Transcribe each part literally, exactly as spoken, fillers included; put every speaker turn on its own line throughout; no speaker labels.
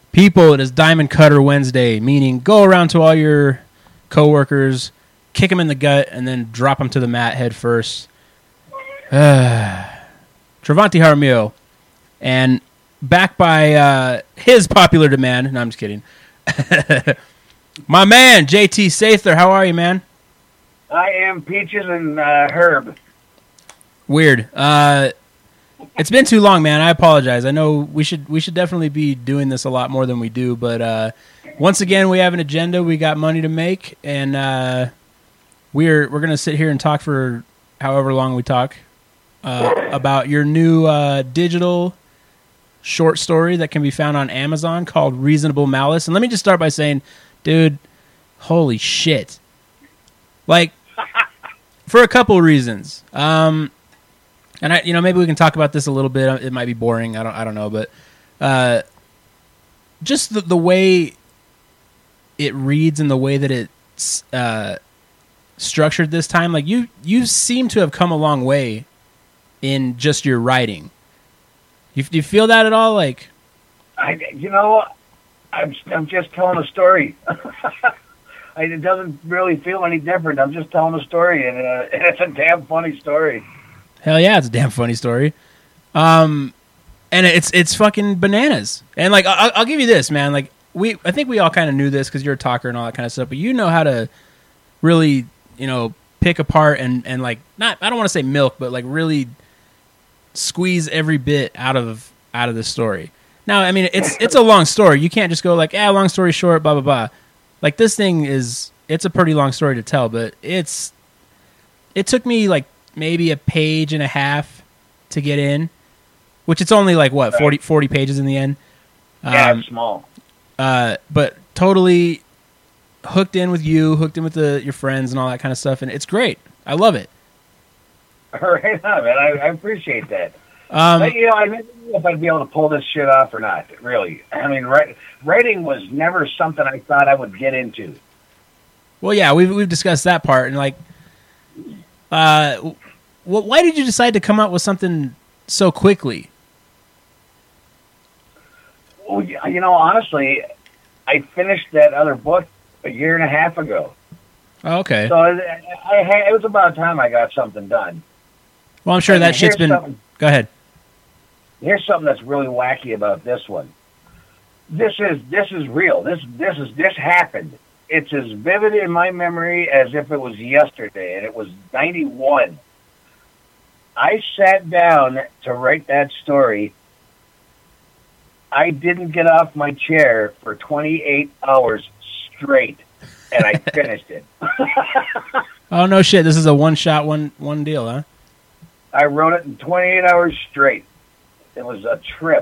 People, it is Diamond Cutter Wednesday, meaning go around to all your coworkers, kick them in the gut, and then drop them to the mat head first. Uh, Travanti Jaramillo, and back by uh, his popular demand. No, I'm just kidding. My man, J T Sather, how are you, man?
I am Peaches and uh, Herb.
Weird. Uh, it's been too long, man. I apologize. I know we should we should definitely be doing this a lot more than we do, but uh, once again, we have an agenda. We got money to make, and uh, we're we're gonna sit here and talk for however long we talk uh, about your new uh, digital short story that can be found on Amazon called Reasonable Malice. And let me just start by saying, dude, holy shit. Like, for a couple of reasons. Um, and I, you know, maybe we can talk about this a little bit. It might be boring. I don't, I don't know, but uh, just the, the way it reads and the way that it's uh, structured this time, like you, you seem to have come a long way in just your writing. You, do you feel that at all? Like,
I, you know, I'm, I'm just telling a story. I, it doesn't really feel any different. I'm just telling a story, and, uh, and it's a damn funny story.
Hell yeah, it's a damn funny story. Um, and it's it's fucking bananas. And like, I'll, I'll give you this, man. Like, we, I think we all kind of knew this because you're a talker and all that kind of stuff. But you know how to really, you know, pick apart and and like not. I don't want to say milk, but like really squeeze every bit out of out of the story. Now, I mean, it's it's a long story. You can't just go like, ah, long story short, blah blah blah. Like, this thing is, it's a pretty long story to tell, but it's it took me like maybe a page and a half to get in, which it's only like what forty, forty pages in the end.
Yeah,
um,
it's small.
Uh, but totally hooked in with you, hooked in with the your friends and all that kind of stuff, and it's great. I love it.
Right on, man. I, I appreciate that.
Um,
but, you know, I didn't know if I'd be able to pull this shit off or not, really. I mean, write, writing was never something I thought I would get into.
Well, yeah, we've, we've discussed that part. And, like, uh, w- why did you decide to come up with something so quickly?
Well, you know, honestly, I finished that other book a year and a half ago.
Oh, okay.
So I, I, it was about time I got something done.
Well, I'm sure
and
that shit's been... Go ahead.
Here's something that's really wacky about this one. This is this is real. This this is this happened. It's as vivid in my memory as if it was yesterday, and it was ninety-one. I sat down to write that story. I didn't get off my chair for twenty-eight hours straight, and I finished it.
Oh, no shit. This is a one-shot, one one deal, huh?
I wrote it in twenty-eight hours straight. It was a trip.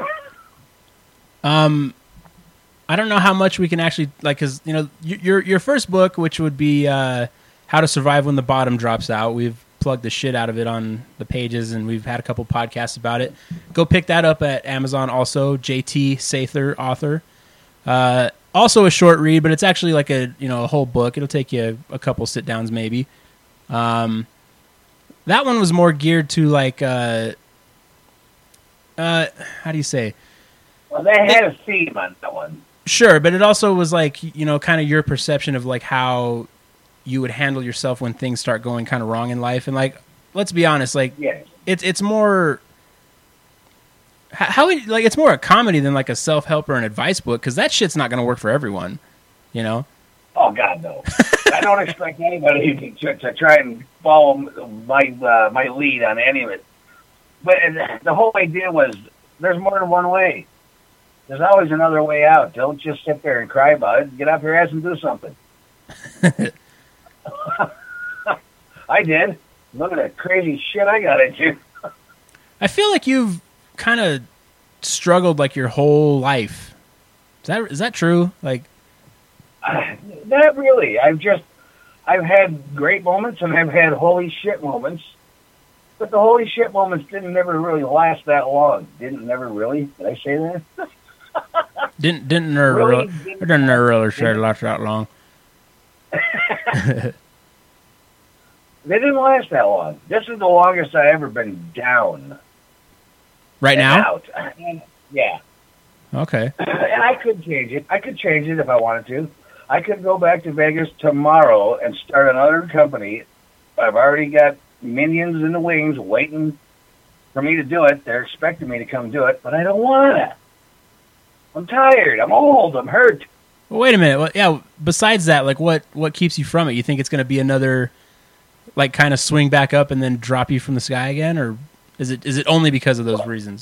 um, I don't know how much we can actually, like, because, you know, your your first book, which would be uh, How to Survive When the Bottom Drops Out, we've plugged the shit out of it on the pages, and we've had a couple podcasts about it. Go pick that up at Amazon also, J T Sather, author. Uh, also a short read, but it's actually like a, you know, a whole book. It'll take you a, a couple sit-downs maybe. Um, that one was more geared to, like... Uh, Uh, how do you say?
Well, they had a theme on that one.
Sure, but it also was like, you know, kind of your perception of like how you would handle yourself when things start going kind of wrong in life. And like, let's be honest, like,
yeah.
it's it's more how it, like it's more a comedy than like a self-help or an advice book, because that shit's not going to work for everyone, you know?
Oh God, no! I don't expect anybody to, to try and follow my uh, my lead on any of it. But the whole idea was there's more than one way. There's always another way out. Don't just sit there and cry about it. Get off your ass and do something. I did. Look at that crazy shit I got into.
I feel like you've kind of struggled like your whole life. Is that is that true? Like,
uh, not really. I've just I've had great moments and I've had holy shit moments. But the holy shit moments didn't never really last that long. Didn't never really. Did I say that?
didn't didn't never
really,
really,
didn't,
didn't never really say it last that long.
They didn't last that long. This is the longest I've ever been down.
Right now?
Out. Yeah.
Okay.
And I could change it. I could change it if I wanted to. I could go back to Vegas tomorrow and start another company. I've already got minions in the wings waiting for me to do it. They're expecting me to come do it, but I don't want to. I'm tired. I'm old. I'm hurt.
Well, wait a minute. Well, yeah. Besides that, like, what what keeps you from it? You think it's going to be another, like, kind of swing back up and then drop you from the sky again, or is it is it only because of those reasons?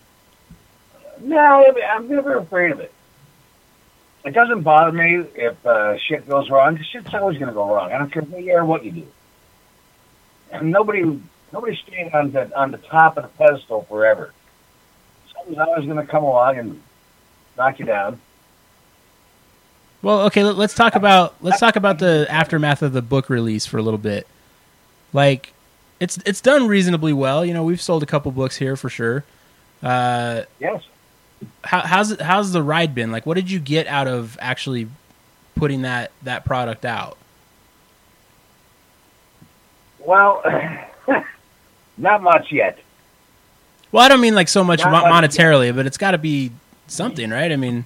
No, I'm never afraid of it. It doesn't bother me if uh, shit goes wrong. Shit's always going to go wrong. I don't care what you do. And nobody, nobody's staying on the on the top of the pedestal forever. Something's always going to come along and knock you down.
Well, okay. Let, let's talk about let's talk about the aftermath of the book release for a little bit. Like, it's it's done reasonably well. You know, we've sold a couple books here for sure. Uh,
yes.
How, how's it, how's the ride been? Like, what did you get out of actually putting that, that product out?
Well, not much yet.
Well, I don't mean like so much
Not
mo-
much
monetarily, yet. But it's got to be something, right? I mean,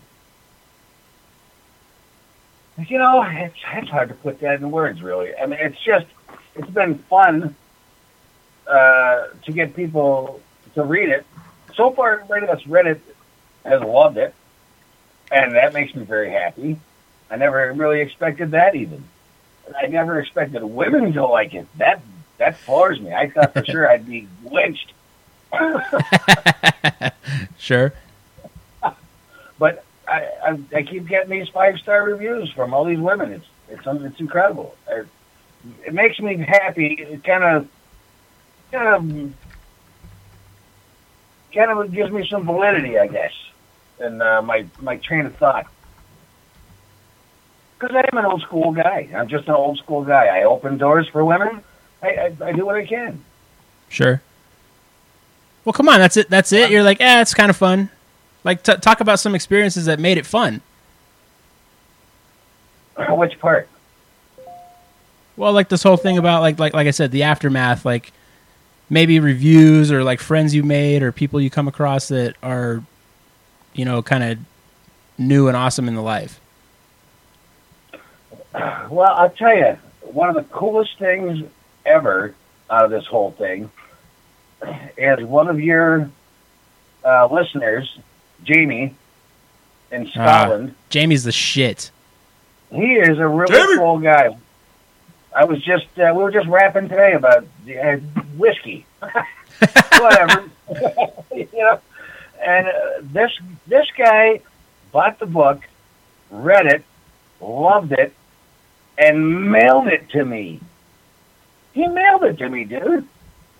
you know, it's it's hard to put that in words, really. I mean, it's just it's been fun uh, to get people to read it. So far, everybody that's read it has loved it, and that makes me very happy. I never really expected that even. I never expected women to like it. That that floors me. I thought for sure I'd be lynched.
Sure.
But I, I I keep getting these five star reviews from all these women. It's it's it's incredible. It, it makes me happy. It kind of kind of kind of gives me some validity, I guess, in uh, my my train of thought. Because I'm an old school guy. I'm just an old school guy. I open doors for women. I, I, I do what I can.
Sure. Well, come on. That's it. That's it. You're like, eh, it's kind of fun. Like, t- talk about some experiences that made it fun.
Which part?
Well, like this whole thing about like like like I said, the aftermath. Like maybe reviews or like friends you made or people you come across that are, you know, kind of new and awesome in the life.
Well, I'll tell you, one of the coolest things ever out of this whole thing is one of your uh, listeners, Jamie, in Scotland.
Uh, Jamie's the shit.
He is a really
Jamie!
cool guy. I was just, uh, we were just rapping today about uh, whiskey. Whatever. You know, and uh, this, this guy bought the book, read it, loved it, and mailed it to me. He mailed it to me, dude.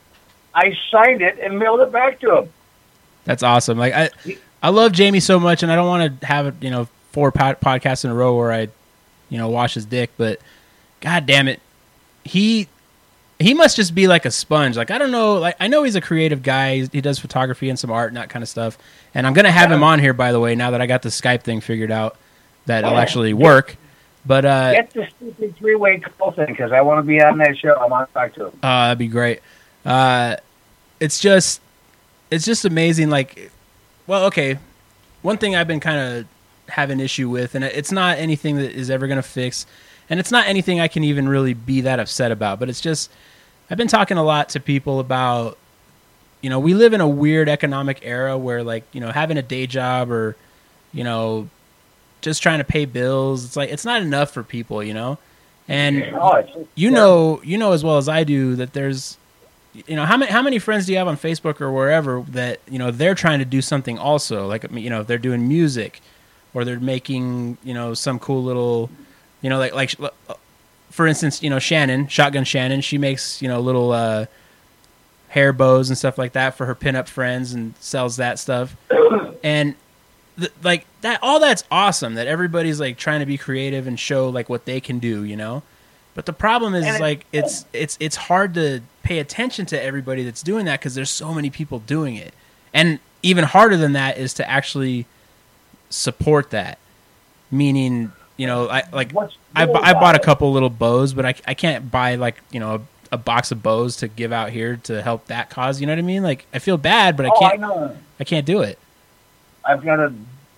I signed it and mailed it back to him.
That's awesome. Like I, I love Jamie so much, and I don't want to have you know four pod- podcasts in a row where I, you know, wash his dick. But god damn it, he he must just be like a sponge. Like I don't know. Like I know he's a creative guy. He does photography and some art and that kind of stuff. And I'm gonna have him on here, by the way. Now that I got the Skype thing figured out, that it'll actually work. But uh,
get the stupid three-way call thing because I want to be on that show. I want to talk to him.
Uh, that'd be great. Uh, it's just, it's just amazing. Like, well, okay. One thing I've been kind of having issue with, and it's not anything that is ever going to fix, and it's not anything I can even really be that upset about. But it's just, I've been talking a lot to people about, you know, we live in a weird economic era where, like, you know, having a day job or, you know, just trying to pay bills, it's like it's not enough for people, you know. And
oh,
you know, you know as well as I do that there's, you know, how many how many friends do you have on Facebook or wherever that you know they're trying to do something also, like you know they're doing music, or they're making you know some cool little, you know like like for instance you know Shannon Shotgun Shannon, she makes you know little uh, hair bows and stuff like that for her pinup friends and sells that stuff, and. The, like that, all that's awesome. That everybody's like trying to be creative and show like what they can do, you know. But the problem is, is like it's it's it's hard to pay attention to everybody that's doing that because there's so many people doing it, and even harder than that is to actually support that. Meaning, you know, I like I, I bought a couple little bows, but I I can't buy like you know a, a box of bows to give out here to help that cause. You know what I mean? Like I feel bad, but I
oh,
can't.
I, know.
I can't do it.
I've got a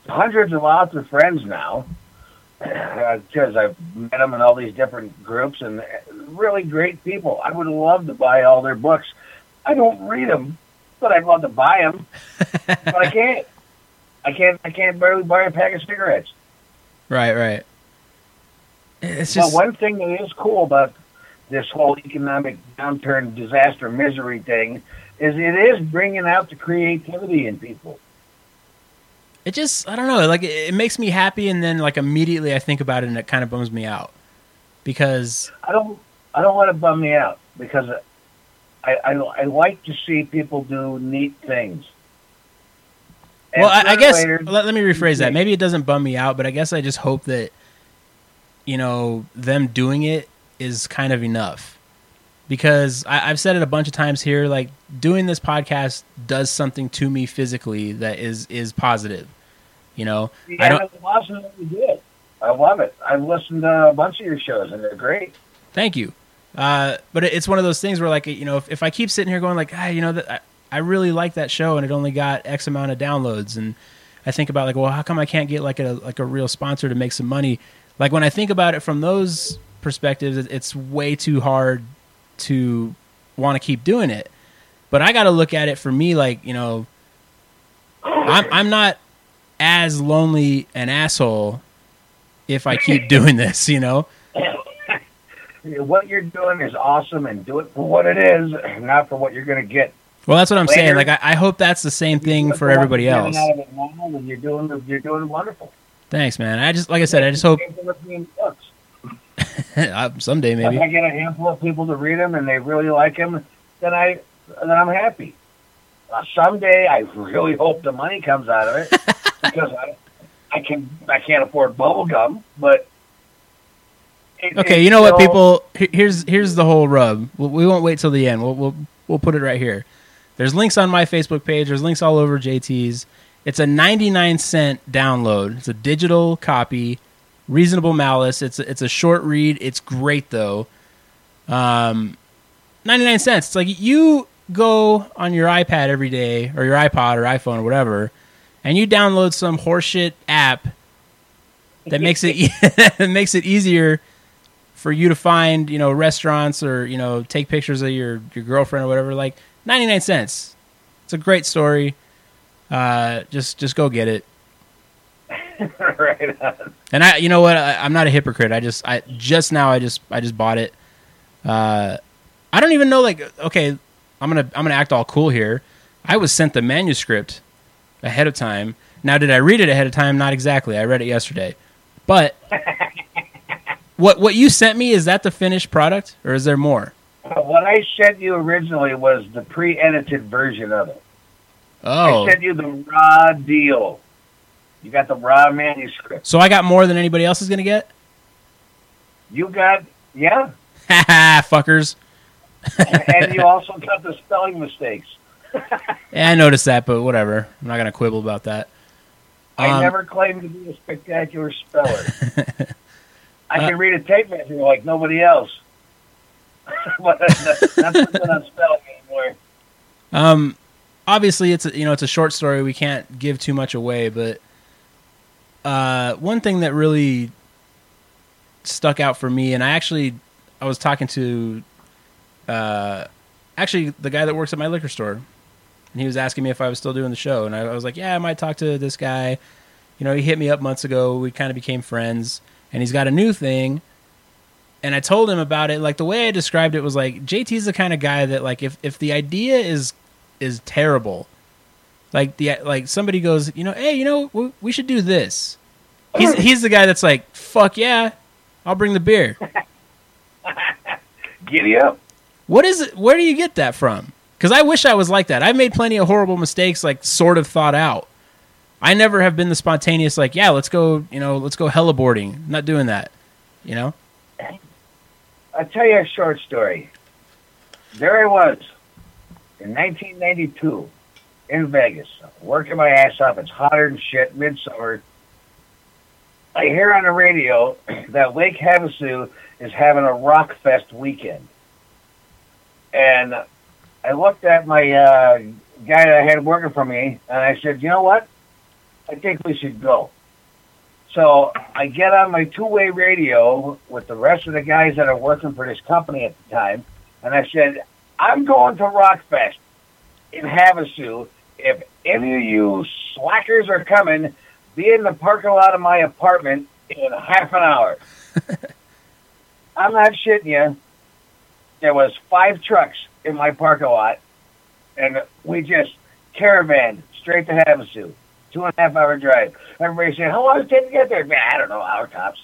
hundreds of author friends now because uh, I've met them in all these different groups and really great people. I would love to buy all their books. I don't read them, but I'd love to buy them. But I can't. I can't. I can't barely buy a pack of cigarettes.
Right, right. It's just...
But one thing that is cool about this whole economic downturn, disaster, misery thing is it is bringing out the creativity in people.
It just, I don't know, like, it, it makes me happy, and then, like, immediately I think about it, and it kind of bums me out. Because...
I don't I don't want to bum me out, because I, I, I like to see people do neat things. And
well, I, I guess,
later,
let, let me rephrase that. Maybe it doesn't bum me out, but I guess I just hope that, you know, them doing it is kind of enough. Because I, I've said it a bunch of times here, like, doing this podcast does something to me physically that is, is positive. You know?
Yeah,
I don't,
it's awesome that you did. I love it. I've listened to a bunch of your shows, and they're great.
Thank you. Uh, but it, it's one of those things where, like, you know, if, if I keep sitting here going, like, ah, you know, that I, I really like that show, and it only got X amount of downloads, and I think about, like, well, how come I can't get, like, a like a real sponsor to make some money? Like, when I think about it from those perspectives, it, it's way too hard to want to keep doing it. But I got to look at it for me, like, you know, I'm I'm not as lonely an asshole if I keep doing this, you know?
What you're doing is awesome, and do it for what it is, not for what you're going to get.
Well, that's what I'm
later.
saying. Like, I, I hope that's the same thing for everybody else.
Out of it now, and you're doing you're doing wonderful.
Thanks, man. I just, like I said, I just hope someday maybe.
If I get a handful of people to read them and they really like them, then I then I'm happy. Uh, someday, I really hope the money comes out of it because I I can I can't afford bubble gum, but. It,
okay, you know what, people? Here's here's the whole rub. We won't wait till the end. We'll we'll we'll put it right here. There's links on my Facebook page. There's links all over J T's. It's a ninety-nine cent download. It's a digital copy. Reasonable Malice. It's a, it's a short read. It's great though. Um, ninety-nine cents. It's like you go on your iPad every day or your iPod or iPhone or whatever, and you download some horseshit app that makes it that makes it easier for you to find, you know, restaurants or, you know, take pictures of your, your girlfriend or whatever. Like, ninety-nine cents. It's a great story. Uh, just just go get it.
Right on.
And I, you know what? I, I'm not a hypocrite. I just, I just now, I just, I just bought it. Uh, I don't even know. Like, okay, I'm gonna, I'm gonna act all cool here. I was sent the manuscript ahead of time. Now, did I read it ahead of time? Not exactly. I read it yesterday. But what what you sent me, is that the finished product, or is there more?
Uh, what I sent you originally was the pre-edited version of it.
Oh.
I sent you the raw deal. You got the raw manuscript.
So I got more than anybody else is going to get?
You got, yeah.
Ha ha, fuckers.
And you also got the spelling mistakes.
Yeah, I noticed that, but whatever. I'm not going to quibble about that.
I
um,
never claimed to be a spectacular speller. I can uh, read a tape measure like nobody else. But not something I'm spelling anymore.
Um, obviously, it's a, you know it's a short story. We can't give too much away, but uh, one thing that really stuck out for me, and I actually I was talking to uh, actually the guy that works at my liquor store, and he was asking me if I was still doing the show, and I, I was like, yeah, I might talk to this guy. You know, he hit me up months ago. We kind of became friends, and he's got a new thing. And I told him about it. Like, the way I described it was like, J T's the kind of guy that, like, if, if the idea is is terrible, like the like somebody goes, you know, hey, you know, we, we should do this. He's he's the guy that's like, fuck yeah, I'll bring the beer.
Giddy up.
What is it? Where do you get that from? Because I wish I was like that. I've made plenty of horrible mistakes, like, sort of thought out. I never have been the spontaneous, like, yeah, let's go, you know, let's go heliboarding. I'm not doing that, you know?
I'll tell you a short story. There I was in nineteen ninety-two in Vegas, working my ass off. It's hotter than shit, midsummer. I hear on the radio that Lake Havasu is having a rock fest weekend. And I looked at my uh, guy that I had working for me, and I said, you know what? I think we should go. So I get on my two-way radio with the rest of the guys that are working for this company at the time, and I said, I'm going to Rockfest in Havasu. If any of you slackers are coming, be in the parking lot of my apartment in half an hour. I'm not shitting you. There was five trucks in my parking lot, and we just caravan straight to Havasu. Two and a half hour drive. Everybody said, how long does it take to get there? Man, I don't know, hour tops.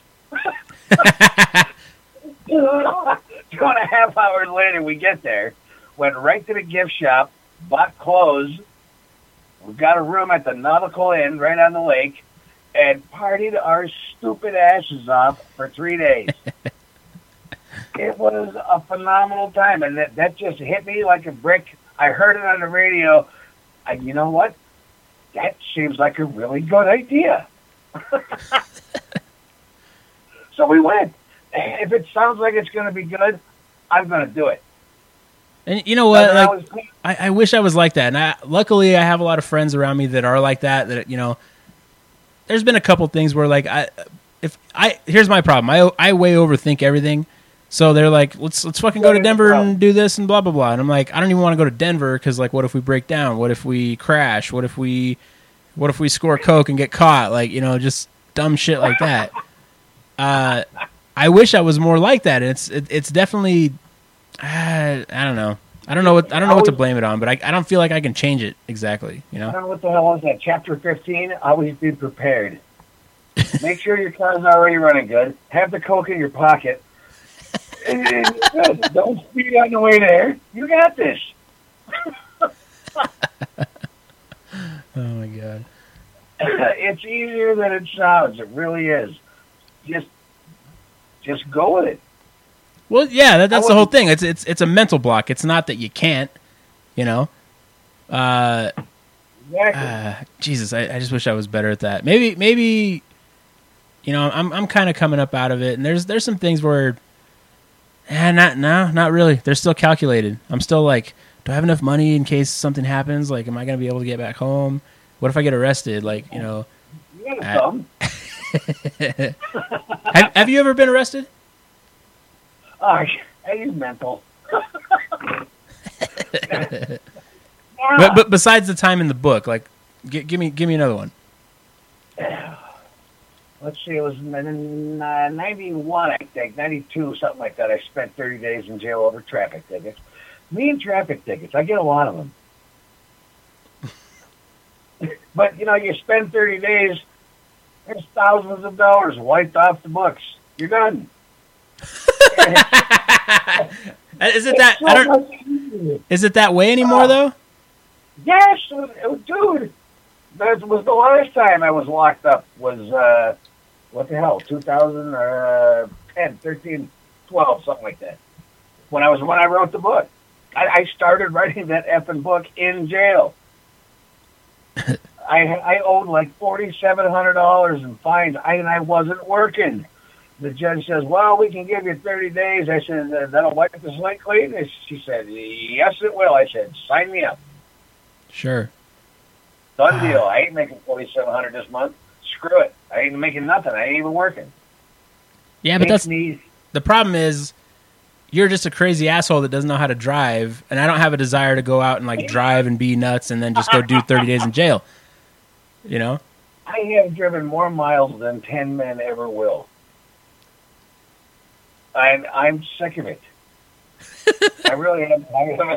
Two and a half hours later, we get there, went right to the gift shop, bought clothes, we got a room at the Nautical Inn right on the lake, and partied our stupid asses off for three days. It was a phenomenal time, and that, that just hit me like a brick. I heard it on the radio, and you know what? That seems like a really good idea. So we went. If it sounds like it's going to be good, I'm going to do it.
And you know what? Like,
I, was,
I, I wish I was like that. And I, luckily, I have a lot of friends around me that are like that. That you know, there's been a couple things where like I, if I here's my problem. I I way overthink everything. So they're like, let's let's fucking go to Denver and do this and blah blah blah. And I'm like, I don't even want to go to Denver because like, what if we break down? What if we crash? What if we, what if we score coke and get caught? Like, you know, just dumb shit like that. Uh, I wish I was more like that. It's it, it's definitely, uh, I don't know. I don't know what I don't know what to blame it on, but I I don't feel like I can change it exactly. You know.
I don't know what the hell was that. Chapter fifteen. Always be prepared. Make sure your car's already running good. Have the coke in your pocket. Don't speed on the way there. You got this.
Oh my god.
It's easier than it sounds. It really is. Just, just go with it.
Well, yeah, that, that's the whole thing. It's it's it's a mental block. It's not that you can't, you know. Uh,
exactly.
uh, Jesus, I, I just wish I was better at that. Maybe maybe, you know, I'm I'm kind of coming up out of it, and there's there's some things where. Eh, not no, not really. They're still calculated. I'm still like, do I have enough money in case something happens? Like, am I going to be able to get back home? What if I get arrested? Like, you know.
You got some.
have, have you ever been arrested?
Oh, I use mental.
but but besides the time in the book, like, g- give me give me another one.
Let's see, it was in uh, ninety-one, I think, ninety-two, something like that. I spent thirty days in jail over traffic tickets. Me and traffic tickets, I get a lot of them. But, you know, you spend thirty days, there's thousands of dollars wiped off the books. You're done.
Is it that,
so
I don't, is it that way anymore, uh, though?
Yes, it was, it was, dude. That was the last time I was locked up was, uh, what the hell, two thousand ten, thirteen, twelve, something like that. When I was when I wrote the book. I, I started writing that effing book in jail. I I owed like forty-seven hundred dollars in fines, I, and I wasn't working. The judge says, well, we can give you thirty days. I said, that'll wipe the slate clean? She said, yes, it will. I said, sign me up.
Sure.
Done deal. I ain't making forty-seven hundred dollars this month. Screw it. I ain't making nothing. I ain't even working.
Yeah, but that's me. The problem is you're just a crazy asshole that doesn't know how to drive, and I don't have a desire to go out and like drive and be nuts and then just go do thirty days in jail. You know?
I have driven more miles than ten men ever will. I'm I'm sick of it. I really am tired of it.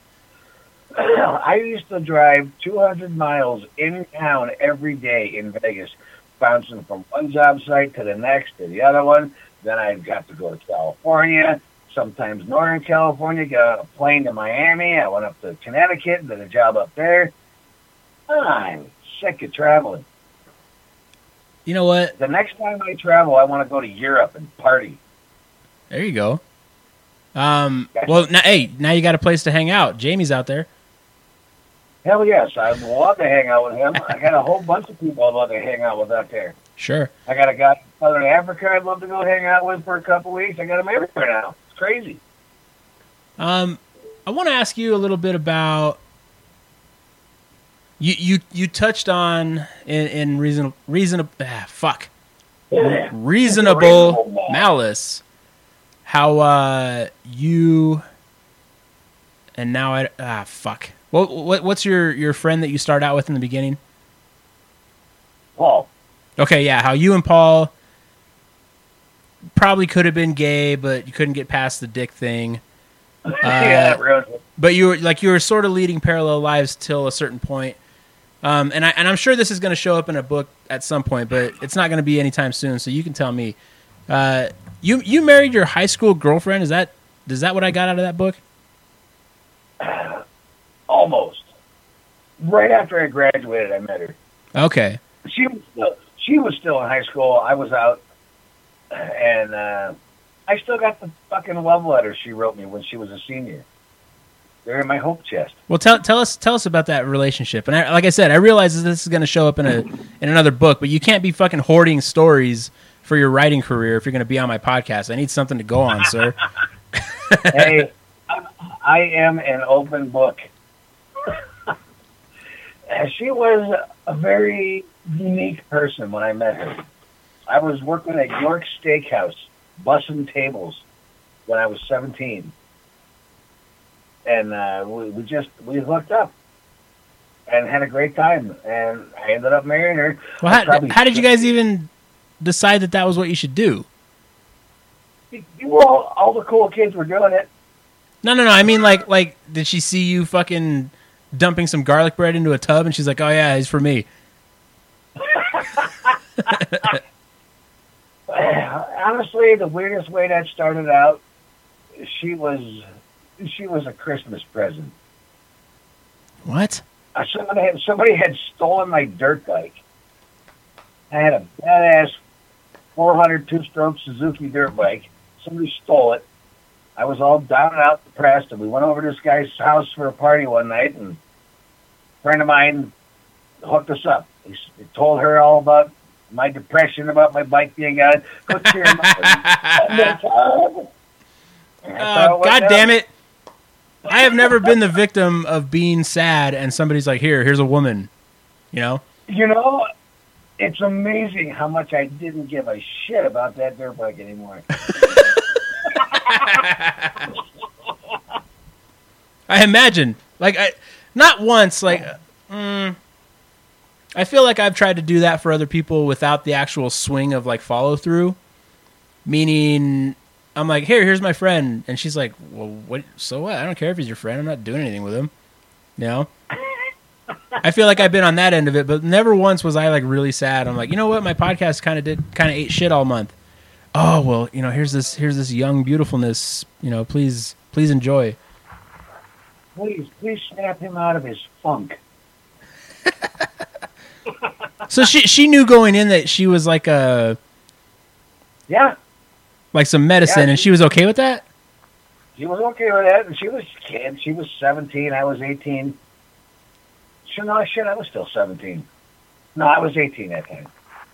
I used to drive two hundred miles in town every day in Vegas, bouncing from one job site to the next to the other one. Then I'd have to go to California, sometimes Northern California, get on a plane to Miami. I went up to Connecticut, did a job up there. I'm sick of traveling.
You know what?
The next time I travel, I want to go to Europe and party.
There you go. Um, well, now, hey, now you got a place to hang out. Jamie's out there.
Hell yes, I'd love to hang out with him. I got a whole bunch of people I'd love to hang out with out there.
Sure.
I got a guy in Southern Africa I'd love to go hang out with for a couple weeks. I got him everywhere now. It's crazy.
Um, I want to ask you a little bit about You you you touched on in, in reason reasonable ah, fuck reasonable, reasonable malice how uh, you and now I ah fuck what what what's your your friend that you start out with in the beginning?
Paul.
Okay, yeah, how you and Paul probably could have been gay, but you couldn't get past the dick thing. Uh,
yeah, really.
But you were like you were sort of leading parallel lives till a certain point. Um, and I and I'm sure this is going to show up in a book at some point, but it's not going to be anytime soon. So you can tell me. Uh, you you married your high school girlfriend? Is that is that what I got out of that book?
Almost. Right after I graduated, I met her.
Okay.
She was still, she was still in high school. I was out, and uh, I still got the fucking love letters she wrote me when she was a senior. They're in my hope chest.
Well, tell tell us tell us about that relationship. And I, like I said, I realize that this is going to show up in a in another book, but you can't be fucking hoarding stories for your writing career if you're going to be on my podcast. I need something to go on, sir.
Hey, I am an open book. She was a very unique person when I met her. I was working at York Steakhouse, bussing tables, when I was seventeen. And uh, we, we just, we hooked up and had a great time. And I ended up marrying her.
Well, how, how did you guys even decide that that was what you should do?
You, you all, all the cool kids were doing it.
No, no, no. I mean, like, like, did she see you fucking dumping some garlic bread into a tub and she's like, oh, yeah, he's for me?
Honestly, the weirdest way that started out, she was... She was a Christmas present.
What?
Uh, somebody, had, somebody had stolen my dirt bike. I had a badass four hundred two-stroke Suzuki dirt bike. Somebody stole it. I was all down and out depressed, and we went over to this guy's house for a party one night, and a friend of mine hooked us up. He, he told her all about my depression, about my bike being out. Go cheer him up.
Uh, God damn it. I have never been the victim of being sad and somebody's like, here, here's a woman, you know?
You know, it's amazing how much I didn't give a shit about that dirt bike anymore.
I imagine. Like, I, not once, like, mm, I feel like I've tried to do that for other people without the actual swing of, like, follow through. Meaning... I'm like, here, here's my friend. And she's like, well, what? So what? I don't care if he's your friend. I'm not doing anything with him. You know? I feel like I've been on that end of it, but never once was I like really sad. I'm like, you know what? My podcast kind of did, kind of ate shit all month. Oh, well, you know, here's this, here's this young beautifulness, you know, please, please enjoy.
Please, please snap him out of his funk.
So she, she knew going in that she was like a,
yeah.
Like some medicine, yeah, and she was okay with that?
She was okay with that, and she was a kid. She was seventeen. I was eighteen. So, no, shit, I was still seventeen. No, I was eighteen that time.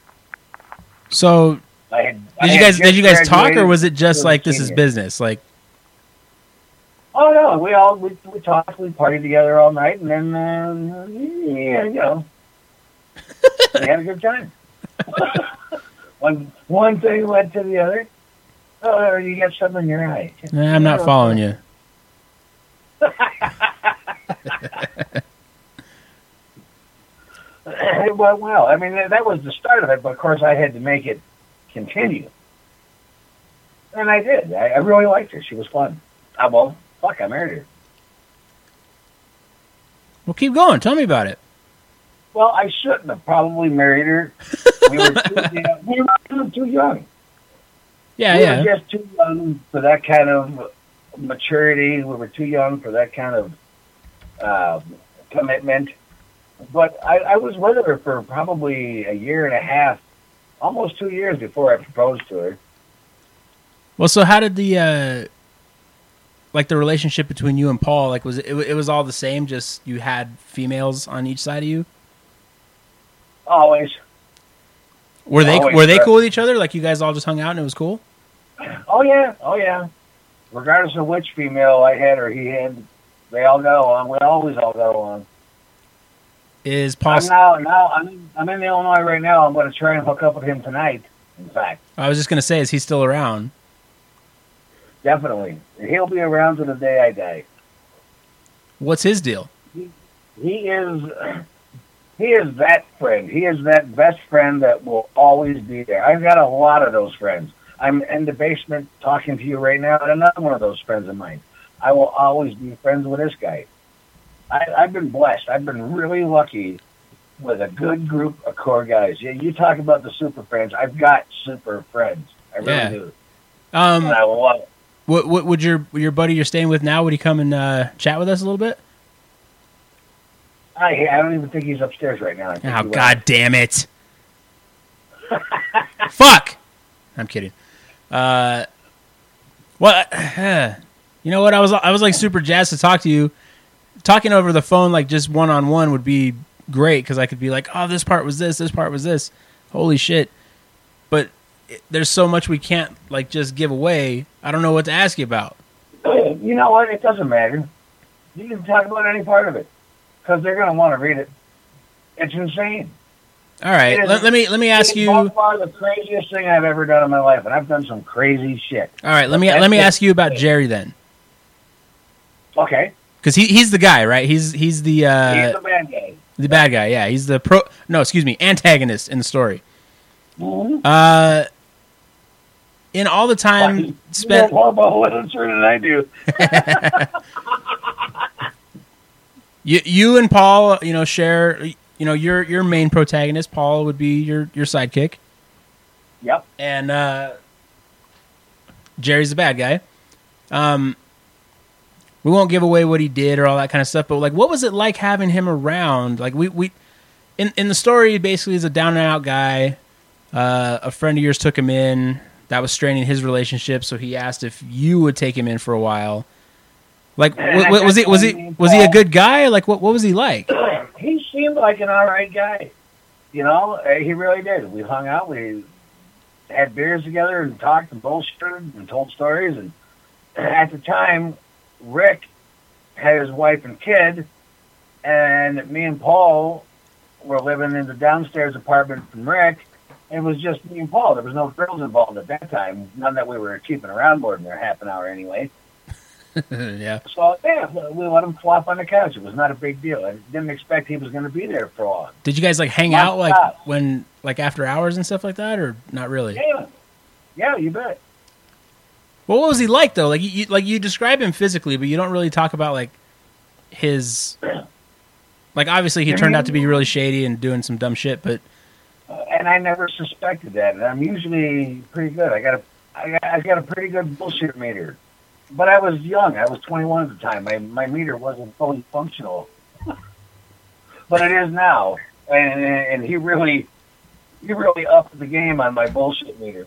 So,
I had,
did
I
you guys did you guys talk, or was it just like this is business? Like,
oh no, we all we we talked, we partied together all night, and then uh, yeah, you know, we had a good time. one one thing led to the other. Oh, you got something in your eye.
Nah, I'm not following you.
well, well, I mean, that was the start of it, but of course I had to make it continue. And I did. I, I really liked her. She was fun. I, well, fuck, I married her.
Well, keep going. Tell me about it.
Well, I shouldn't have probably married her. We were too, you know, we were too young.
Yeah,
we
yeah.
were just too young for that kind of maturity. We were too young for that kind of uh, commitment. But I, I was with her for probably a year and a half, almost two years before I proposed to her.
Well, so how did the uh, like the relationship between you and Paul? Like, was it? It was all the same. Just you had females on each side of you.
Always.
Were they
Always,
were they
sir.
cool with each other? Like you guys all just hung out and it was cool?
Oh yeah, oh yeah. Regardless of which female I had or he had, they all go on. We always all go on.
Is Paul?
I'm now now I'm I'm in Illinois right now. I'm going to try and hook up with him tonight. In fact,
I was just going to say, is he still around?
Definitely, he'll be around to the day I die.
What's his deal?
He, he is he is that friend. He is that best friend that will always be there. I've got a lot of those friends. I'm in the basement talking to you right now, and another one of those friends of mine. I will always be friends with this guy. I, I've been blessed. I've been really lucky with a good group of core guys. You, you talk about the super friends. I've got super friends. I really
Yeah.
do.
Um,
And I love it.
what, what would your your buddy you're staying with now? Would he come and uh, chat with us a little bit?
I, I don't even think he's upstairs right now. I think
Oh,
he
God damn it! Fuck! I'm kidding. Uh, well, uh, you know what? I was I was like super jazzed to talk to you. Talking over the phone, like just one on one, would be great because I could be like, "Oh, this part was this, this part was this." Holy shit! But it, there's so much we can't like just give away. I don't know what to ask you about.
went. You know what? It doesn't matter. You can talk about any part of it because they're going to want to read it. It's insane.
All right,
It is-
let, let me let me ask
It's
you.
by
All
far the craziest thing I've ever done in my life, and I've done some crazy shit.
right, let me
That's
let me
it.
ask you about Jerry then,
Okay,
because he he's the guy, right? He's he's the uh,
he's the bad guy.
the bad guy. Yeah, he's the pro. No, excuse me, antagonist in the story.
Mm-hmm.
Uh, in all the time
You know
spent,
more about literature than I do.
you you and Paul, you know, share. You know, your your main protagonist, Paul, would be your your sidekick,
Yep.
and uh, Jerry's the bad guy. Um, we won't give away what he did or all that kind of stuff, but like, what was it like having him around? Like, we we in in the story, basically, he's a down and out guy. Uh, a friend of yours took him in. That was straining his relationship, so he asked if you would take him in for a while. Like, w- w- was he was he was he a good guy? Like, what what was he like?
He seemed like an all right guy. You know, uh, he really did. We hung out. We had beers together and talked and bullshitted and told stories. And at the time, Rick had his wife and kid, and me and Paul were living in the downstairs apartment from Rick. It was just me and Paul. There was no girls involved at that time. None that we were keeping around more than a half an hour anyway.
Yeah.
So, yeah, we let him flop on the couch. It was not a big deal. I didn't expect he was going to be there for long.
Did you guys like hang
Not
out like
fast.
when like after hours and stuff like that, or not really?
Yeah, yeah, you bet.
Well, what was he like though? Like you, you like you describe him physically, but you don't really talk about like his. Like obviously he turned out to be really shady and doing some dumb shit, but
Uh, and I never suspected that. And I'm usually pretty good. I got a, I got, I got a pretty good bullshit meter. But I was young. I was twenty-one at the time. My my meter wasn't fully functional, but it is now. And and he really, he really upped the game on my bullshit meter.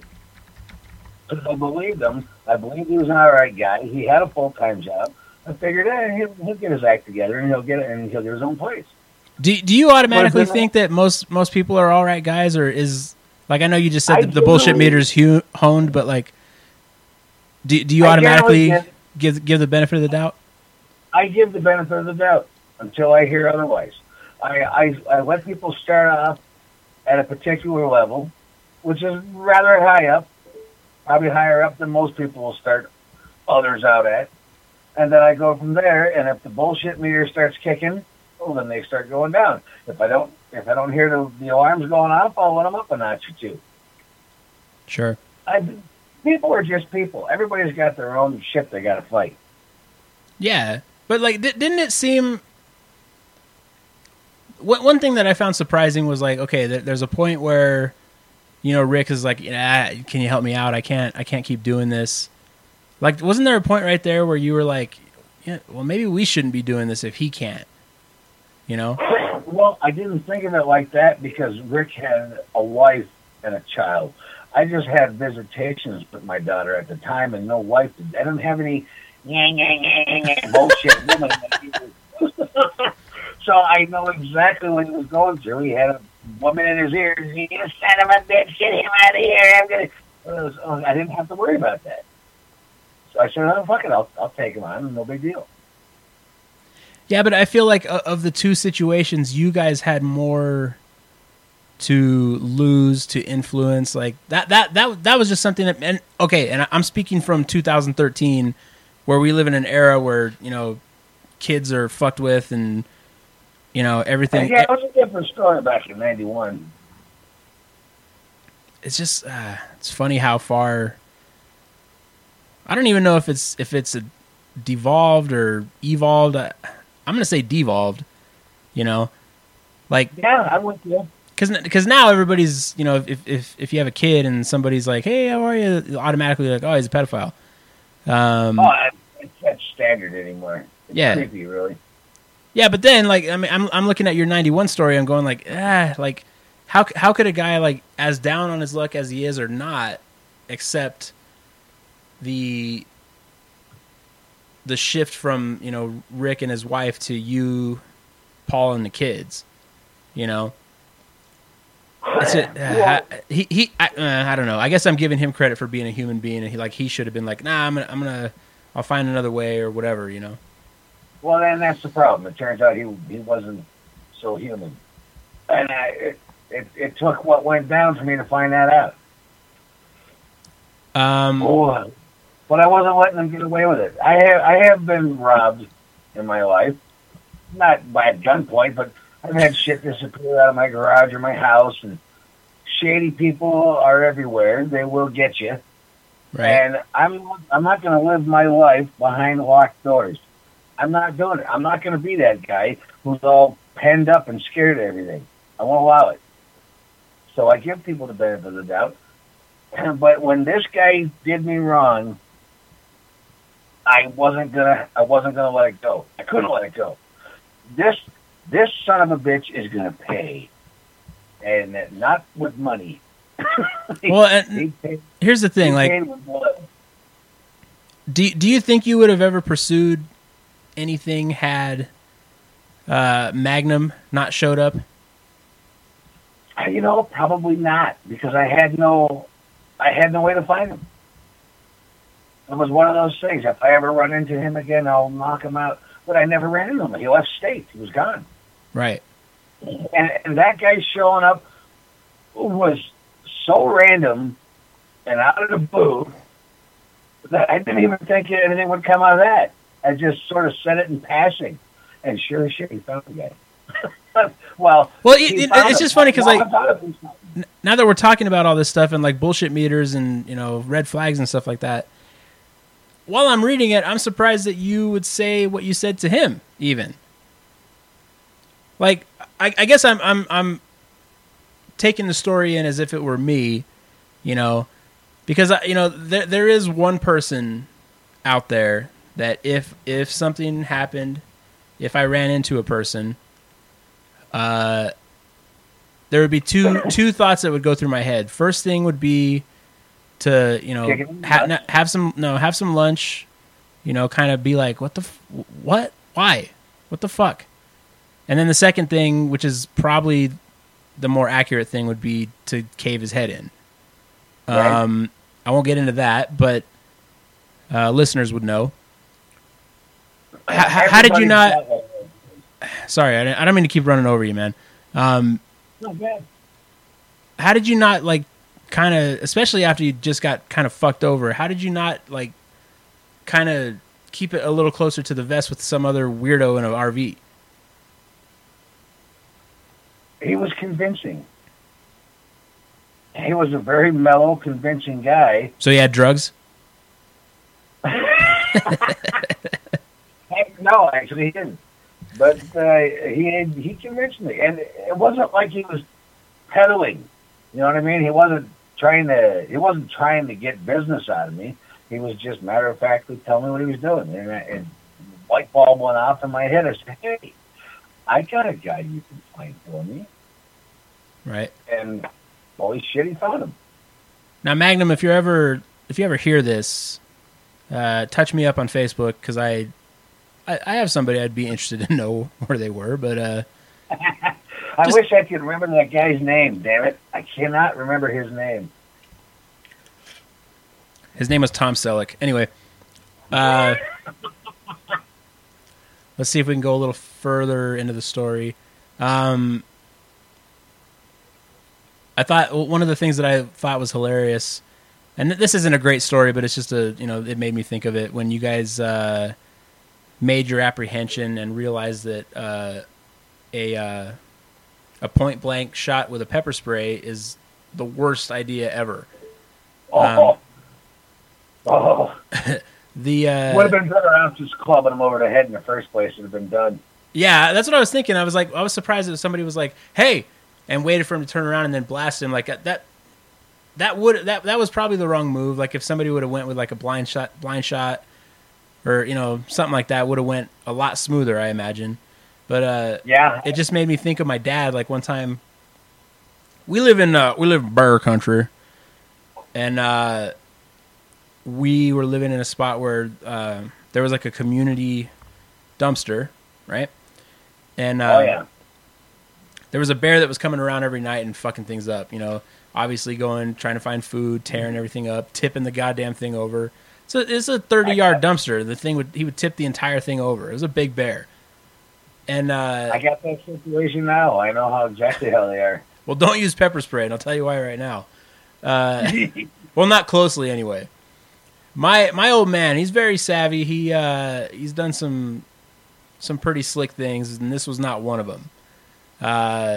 I believed him. I believed he was an all right guy. He had a full time job. I figured, eh, he'll, he'll get his act together and he'll get it and he'll get his own place.
do do you automatically
Well, then-
think that most most people are all right guys, or is like I know you just said
I
the, the bullshit
do.
meter's hu- honed, but like do do you
I
automatically
generally
give give the benefit of the doubt?
I give the benefit of the doubt until I hear otherwise. I, I, I let people start off at a particular level, which is rather high up, probably higher up than most people will start others out at. And then I go from there, and if the bullshit meter starts kicking, well, then they start going down. If I don't if I don't hear the, the alarms going off, I'll let them up a notch or two.
Sure.
I, people are just people. Everybody's got their own shit they got to fight.
Yeah, but like, di- didn't it seem? One one thing that I found surprising was like, okay, there, there's a point where, you know, Rick is like, "Ah, can you help me out? I can't, I can't keep doing this." Like, wasn't there a point right there where you were like, "Yeah, well, maybe we shouldn't be doing this if he can't," you know?
Well, I didn't think of it like that because Rick had a wife and a child. I just had visitations with my daughter at the time and no wife. I didn't have any bullshit woman. So I know exactly what he was going through. He had a woman in his ears. You son of a bitch, get him out of here. I'm gonna... Well, it was- oh, I didn't have to worry about that. So I said, oh, fuck it, I'll, I'll take him on. No big deal.
Yeah, but I feel like uh, of the two situations, you guys had more to lose, to influence. Like that, that, that, that was just something that, and okay, and I'm speaking from two thousand thirteen, where we live in an era where, you know, kids are fucked with and, you know, everything.
Yeah, it was a different story back in ninety-one.
It's just, uh, it's funny how far, I don't even know if it's, if it's a devolved or evolved. I, I'm going to say devolved, you know, like,
yeah, I'm with you.
Cause, cause now everybody's, you know, if, if, if you have a kid and somebody's like, hey, how are you? Automatically like, oh, he's a pedophile. Um,
oh, it's that's standard anymore. It's
yeah.
creepy, really.
Yeah. But then like, I mean, I'm, I'm looking at your ninety-one story. I'm going like, ah, like how, how could a guy like as down on his luck as he is or not accept the, the shift from, you know, Rick and his wife to you, Paul, and the kids, you know? It's a, uh,
well,
he he. I, uh, I don't know. I guess I'm giving him credit for being a human being, and he like he should have been like, nah, I'm gonna, I'm gonna, I'll find another way or whatever, you know.
Well, then that's the problem. It turns out he he wasn't so human, and I, it, it it took what went down for me to find that out.
Um,
oh, but I wasn't letting them get away with it. I have I have been robbed in my life, not by gunpoint, but I've had shit disappear out of my garage or my house, and shady people are everywhere. They will get you.
right.
And I'm I'm not going to live my life behind locked doors. I'm not doing it. I'm not going to be that guy who's all penned up and scared of everything. I won't allow it. So I give people the benefit of the doubt. But when this guy did me wrong, I wasn't gonna I wasn't gonna let it go. I couldn't let it go. This. This son of a bitch is going to pay, and not with money. he,
well, and
paid,
here's the thing: like, do do you think you would have ever pursued anything had uh, Magnum not showed up?
You know, probably not, because I had no, I had no way to find him. It was one of those things. If I ever run into him again, I'll knock him out. But I never ran into him. He left state. He was gone.
Right.
And, and that guy showing up was so random and out of the blue that I didn't even think anything would come out of that. I just sort of said it in passing. And sure as shit, he found the guy. well,
well, it, it, it's just funny because like now that we're talking about all this stuff and like bullshit meters and, you know, red flags and stuff like that, while I'm reading it, I'm surprised that you would say what you said to him, even. Like, I, I guess I'm I'm I'm taking the story in as if it were me, you know, because you know there there is one person out there that if if something happened, if I ran into a person, uh, there would be two two thoughts that would go through my head. First thing would be to, you know, ha- have some no have some lunch, you know, kind of be like, what the f- what why what the fuck, and then the second thing, which is probably the more accurate thing, would be to cave his head in.
Right.
Um, I won't get into that, but uh, listeners would know. H- how did you not? Sorry, I, I don't mean to keep running over you, man. Um,
Not bad.
How did you not like? Kind of, especially after you just got kind of fucked over, how did you not like kind of keep it a little closer to the vest with some other weirdo in an R V?
He was convincing. He was a very mellow, convincing guy.
So he had drugs?
No, actually he didn't. But uh, he had, he convinced me, and it wasn't like he was peddling. You know what I mean? He wasn't trying to. He wasn't trying to get business out of me. He was just matter of factly telling me what he was doing, and, and light bulb went off in my head. I said, "Hey, I got a guy you can find for me."
Right.
And holy shit, he found him.
Now, Magnum, if you're ever if you ever hear this, uh, touch me up on Facebook because I, I I have somebody I'd be interested to know where they were, but. Uh,
I
Just,
wish I could remember that guy's name, damn it. I cannot remember his name.
His name was Tom Selleck. Anyway. Uh, let's see if we can go a little further into the story. Um, I thought one of the things that I thought was hilarious, and this isn't a great story, but it's just a, you know, it made me think of it when you guys uh, made your apprehension and realized that uh, a uh, a point blank shot with a pepper spray is the worst idea ever.
Oh, um, oh.
the uh,
would have been better off just clubbing him over the head in the first place. It would have been done.
Yeah, that's what I was thinking. I was like, I was surprised that somebody was like, "Hey," and waited for him to turn around and then blast him. Like that, that would that that was probably the wrong move. Like if somebody would have went with like a blind shot, blind shot, or you know something like that, would have went a lot smoother, I imagine. But uh,
yeah,
it just made me think of my dad. Like one time, we live in uh, we live in bear country, and uh, we were living in a spot where uh, there was like a community dumpster, right? And uh,
oh yeah,
there was a bear that was coming around every night and fucking things up. You know, obviously going trying to find food, tearing everything up, tipping the goddamn thing over. So it's a thirty yard dumpster. The thing would he would tip the entire thing over. It was a big bear. And uh,
I got that situation now. I know how exactly how they are.
Well, don't use pepper spray, and I'll tell you why right now. Uh, well, not closely anyway. My my old man, he's very savvy. He uh, he's done some some pretty slick things, and this was not one of them. Uh,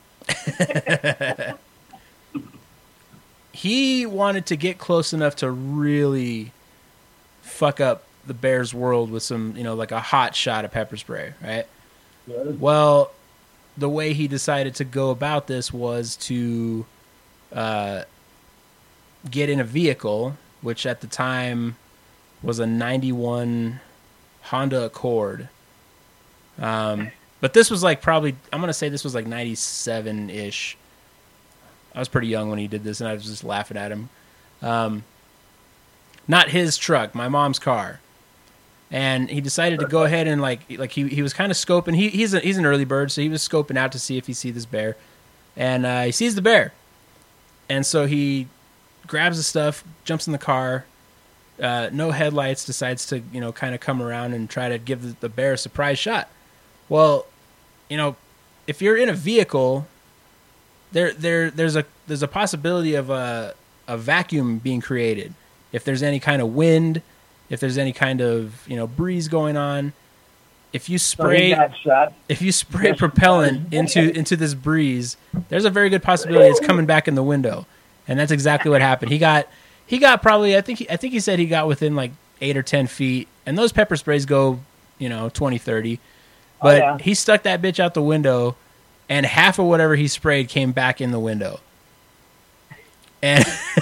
he wanted to get close enough to really fuck up the bear's world with some, you know, like a hot shot of pepper spray, right? Well, the way he decided to go about this was to uh, get in a vehicle, which at the time was a ninety-one Honda Accord. Um, but this was like probably, I'm going to say this was like ninety-seven-ish. I was pretty young when he did this, and I was just laughing at him. Um, not his truck, my mom's car. And he decided to go ahead and like like he he was kind of scoping. He he's a, he's an early bird, so he was scoping out to see if he sees this bear, and uh, he sees the bear, and so he grabs the stuff, jumps in the car, uh, no headlights, decides to you know kind of come around and try to give the, the bear a surprise shot. Well, you know, if you're in a vehicle, there there there's a there's a possibility of a a vacuum being created if there's any kind of wind. If there's any kind of you know breeze going on, if you spray
so
if you spray propellant into into this breeze, there's a very good possibility it's coming back in the window, and that's exactly what happened. He got he got probably I think he, I think he said he got within like eight or ten feet, and those pepper sprays go you know twenty, thirty, but
oh, yeah.
he stuck that bitch out the window, and half of whatever he sprayed came back in the window, and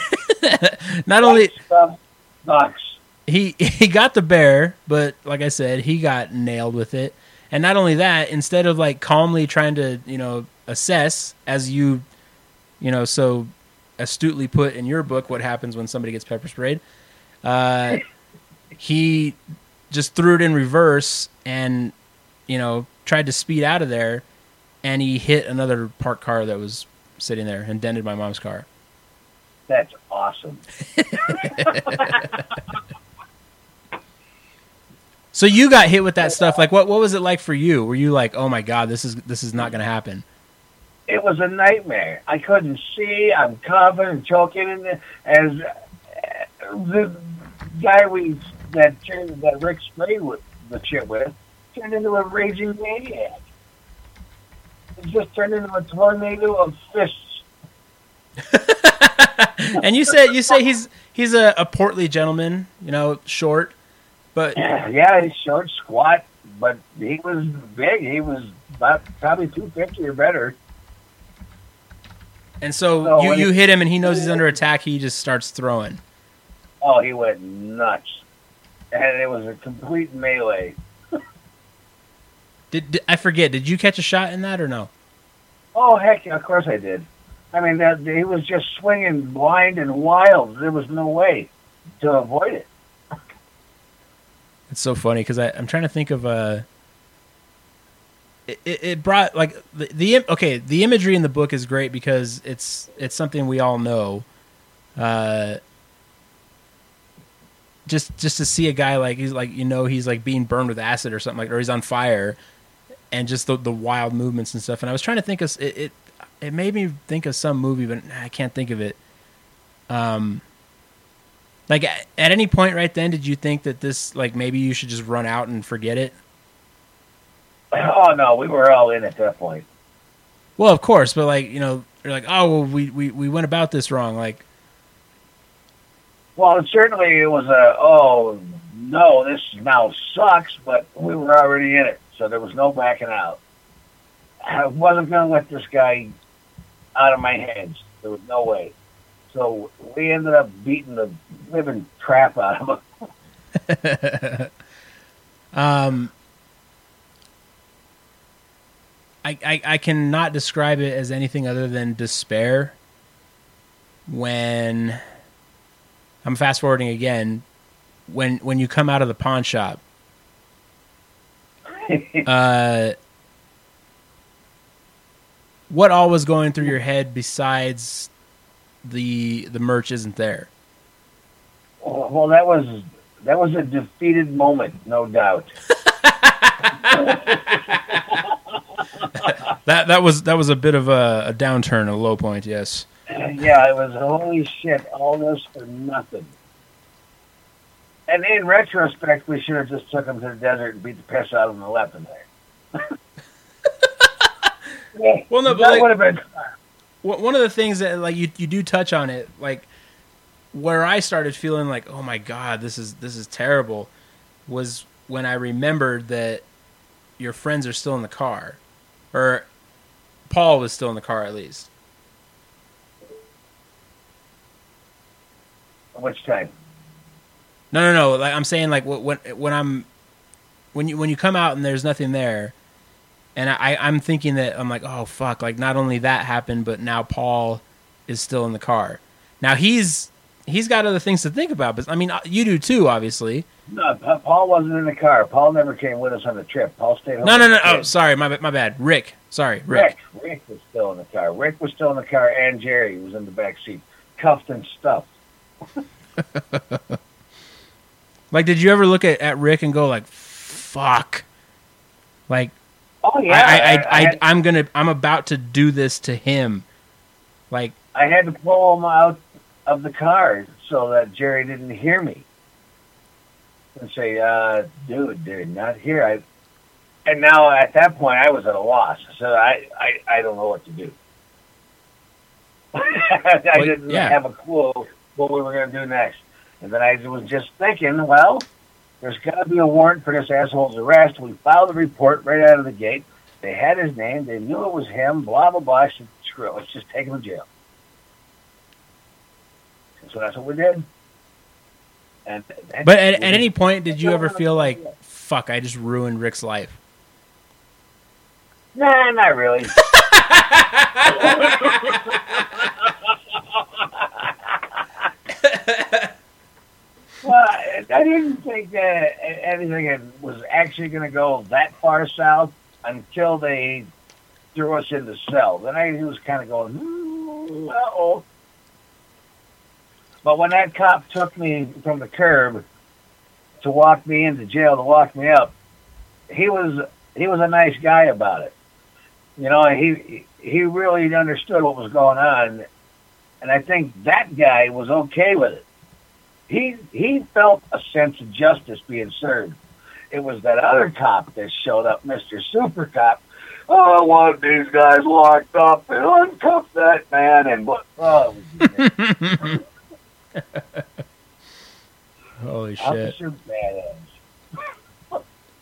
not only.
Sucks.
He he got the bear, but like I said, he got nailed with it. And not only that, instead of like calmly trying to, you know, assess as you, you know, so astutely put in your book what happens when somebody gets pepper sprayed, uh, he just threw it in reverse and, you know, tried to speed out of there, and he hit another parked car that was sitting there and dented my mom's car.
That's awesome.
So you got hit with that stuff. Like, what what was it like for you? Were you like, oh my god, this is this is not going to happen?
It was a nightmare. I couldn't see. I'm coughing and choking, and as the guy we that turned that Rick sprayed with the shit with turned into a raging maniac. It just turned into a tornado of fists.
And you say you say he's he's a, a portly gentleman, you know, short. But
yeah, he's short, squat, but he was big. He was about probably two fifty or better.
And so, so you, you hit him, and he knows he's under attack. He just starts throwing.
Oh, he went nuts, and it was a complete melee.
did, did I forget? Did you catch a shot in that or no?
Oh heck, of course I did. I mean, that he was just swinging blind and wild. There was no way to avoid it.
It's so funny because I'm trying to think of uh It, it brought like the, the okay the imagery in the book is great because it's it's something we all know. Uh, just just to see a guy like he's like you know he's like being burned with acid or something like, or he's on fire, and just the the wild movements and stuff. And I was trying to think of it. It, it made me think of some movie, but I can't think of it. Um, like at, at any point right then, did you think that this like maybe you should just run out and forget it?
Oh no, we were all in at that point.
Well, of course, but like you know, you're like, oh, well, we we we went about this wrong, like.
Well, certainly it was a, oh, no, this now sucks, but we were already in it, so there was no backing out. I wasn't going to let this guy out of my hands. There was no way. So we ended up beating the living crap out of him.
um, I, I, I cannot describe it as anything other than despair when... I'm fast forwarding again. When when you come out of the pawn shop, uh, what all was going through your head besides the the merch isn't there?
Well, that was that was a defeated moment, no doubt.
that that was that was a bit of a, a downturn, a low point, yes.
Yeah, it was holy shit, all this for nothing. And in retrospect, we should have just took him to the desert and beat the piss out of him and left him there. Yeah,
well, no, but
that
like,
would have been.
One of the things that like you you do touch on it, like where I started feeling like, oh my god, this is this is terrible, was when I remembered that your friends are still in the car, or Paul was still in the car at least.
Which time?
No, no, no. Like I'm saying, like when when I'm when you when you come out and there's nothing there, and I I'm thinking that I'm like, oh fuck, like not only that happened, but now Paul is still in the car. Now he's he's got other things to think about, but I mean you do too, obviously.
No, Paul wasn't in the car. Paul never came with us on the trip. Paul stayed home.
No, no, no. Oh, sorry, my my bad. Rick, sorry, Rick.
Rick. Rick was still in the car. Rick was still in the car, and Jerry was in the back seat, cuffed and stuffed.
Like, did you ever look at, at Rick and go like, "Fuck"? Like,
oh yeah,
I, I, I,
I, I had,
I'm gonna, I'm about to do this to him. Like,
I had to pull him out of the car so that Jerry didn't hear me and say, uh, "Dude, dude, not here." I, and now at that point, I was at a loss. So I, I, I don't know what to do. I
well,
didn't
yeah.
have a clue what we were going to do next. And then I was just thinking, well, there's got to be a warrant for this asshole's arrest. We filed a report right out of the gate. They had his name. They knew it was him, blah, blah, blah. I said, screw it. Let's just take him to jail. And so that's what we did. And
but at, at any point, did you ever feel like, fuck, I just ruined Rick's life?
Nah, not really. Well, I didn't think that anything was actually going to go that far south until they threw us in the cell. Then I was kind of going, hmm, uh-oh. But when that cop took me from the curb to walk me into jail, to walk me up, he was he was a nice guy about it. You know, he he really understood what was going on, and I think that guy was okay with it. He he felt a sense of justice being served. It was that other cop that showed up, Mister Super Cop. Oh, I want these guys locked up and uncuff that man and what? Oh,
holy shit!
Officer Badass.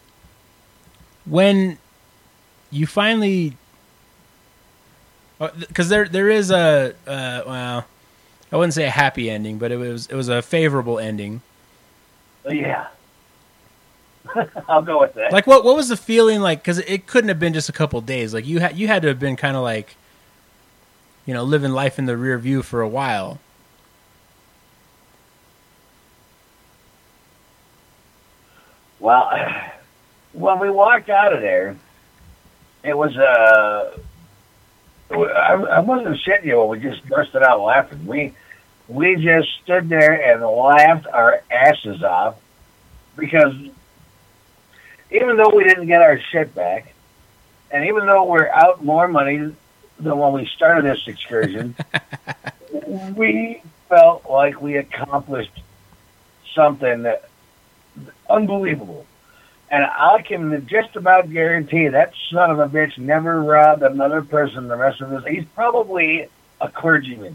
When you finally, because there there is a uh, well. I wouldn't say a happy ending, but it was it was a favorable ending.
Yeah, I'll go with that.
Like, what what was the feeling like? Because it couldn't have been just a couple of days. Like you had you had to have been kind of like, you know, living life in the rear view for a while.
Well, when we walked out of there, it was uh, I, I wasn't shitting you when we just bursted out laughing. We. we just stood there and laughed our asses off because even though we didn't get our shit back, and even though we're out more money than when we started this excursion, we felt like we accomplished something that unbelievable. And I can just about guarantee that son of a bitch never robbed another person the rest of his. He's probably a clergyman.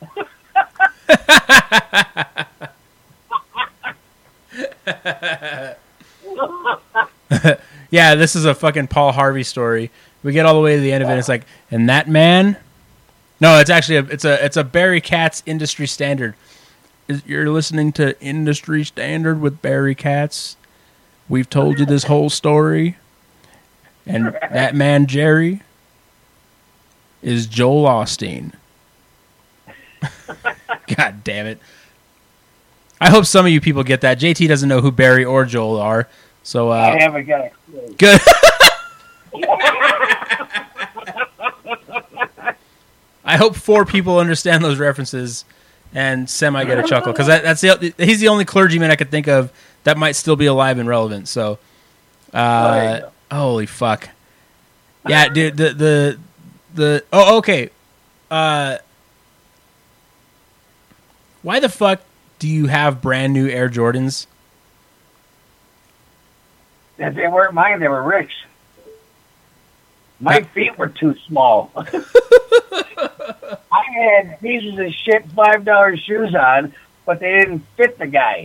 Yeah, this is a fucking Paul Harvey story. We get all the way to the end of it. It's like, and that man. No, it's actually a, it's a it's a Barry Katz industry standard. You're listening to Industry Standard with Barry Katz. We've told you this whole story, and that man Jerry is Joel Osteen. God damn it! I hope some of you people get that. J T doesn't know who Barry or Joel are, so uh,
I haven't got a clue.
Good. I hope four people understand those references and semi get a chuckle because that, that's the he's the only clergyman I could think of that might still be alive and relevant. So, uh, holy fuck, yeah, dude. The the the oh okay. Uh, why the fuck do you have brand new Air Jordans?
They weren't mine. They were Rick's. My
That-
feet were too small. I had pieces of shit five dollar shoes on, but they didn't fit the guy.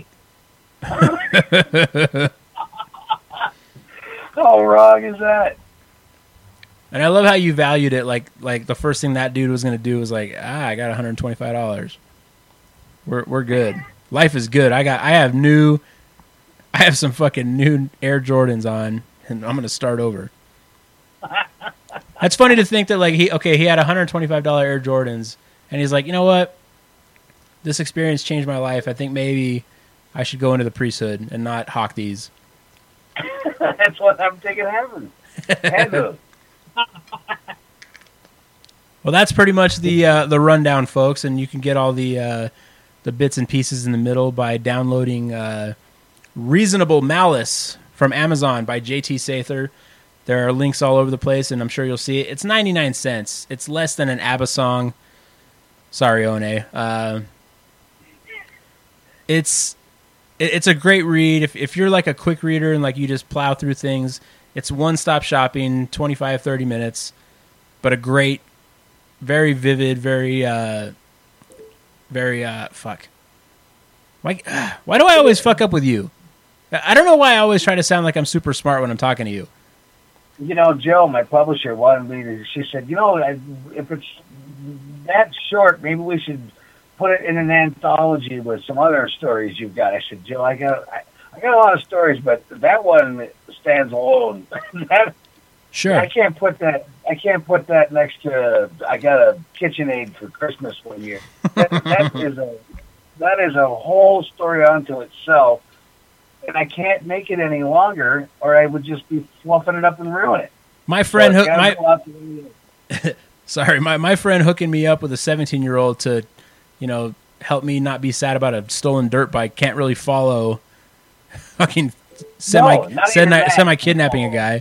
How wrong is that?
And I love how you valued it. Like, like the first thing that dude was going to do was like, ah, I got one hundred twenty-five dollars. We're we're good. Life is good. I got. I have new. I have some fucking new Air Jordans on, and I'm going to start over. That's funny to think that like he okay he had one hundred twenty-five dollars Air Jordans, and he's like, you know what? This experience changed my life. I think maybe I should go into the priesthood and not hawk these.
That's what I'm thinking happened. Had to.
Well, that's pretty much the uh, the rundown, folks, and you can get all the uh, the bits and pieces in the middle by downloading uh, Reasonable Malice from Amazon by J T Sather. There are links all over the place, and I'm sure you'll see it. It's ninety-nine cents. It's less than an ABBA song. Sorry, One. Uh, it's it, it's a great read. If if you're like a quick reader and like you just plow through things, it's one-stop shopping, twenty-five, thirty minutes, but a great, very vivid, very, uh, very, uh, fuck. Why, uh, why do I always fuck up with you? I don't know why I always try to sound like I'm super smart when I'm talking to you.
You know, Joe, my publisher, wanted me to, she said, you know, if it's that short, maybe we should put it in an anthology with some other stories you've got. I said, Joe, I got I, I got a lot of stories, but that one stands alone. that,
Sure.
I can't put that I can't put that next to I got a KitchenAid for Christmas one year. That, that is a that is a whole story unto itself. And I can't make it any longer, or I would just be fluffing it up and ruin it.
My friend,
So
hook,
it's
my
gotta go out to-
sorry, my, my friend hooking me up with a seventeen-year-old to, you know, help me not be sad about a stolen dirt bike. Can't really follow, fucking semi
No, not
semi,
even that.
semi kidnapping a guy.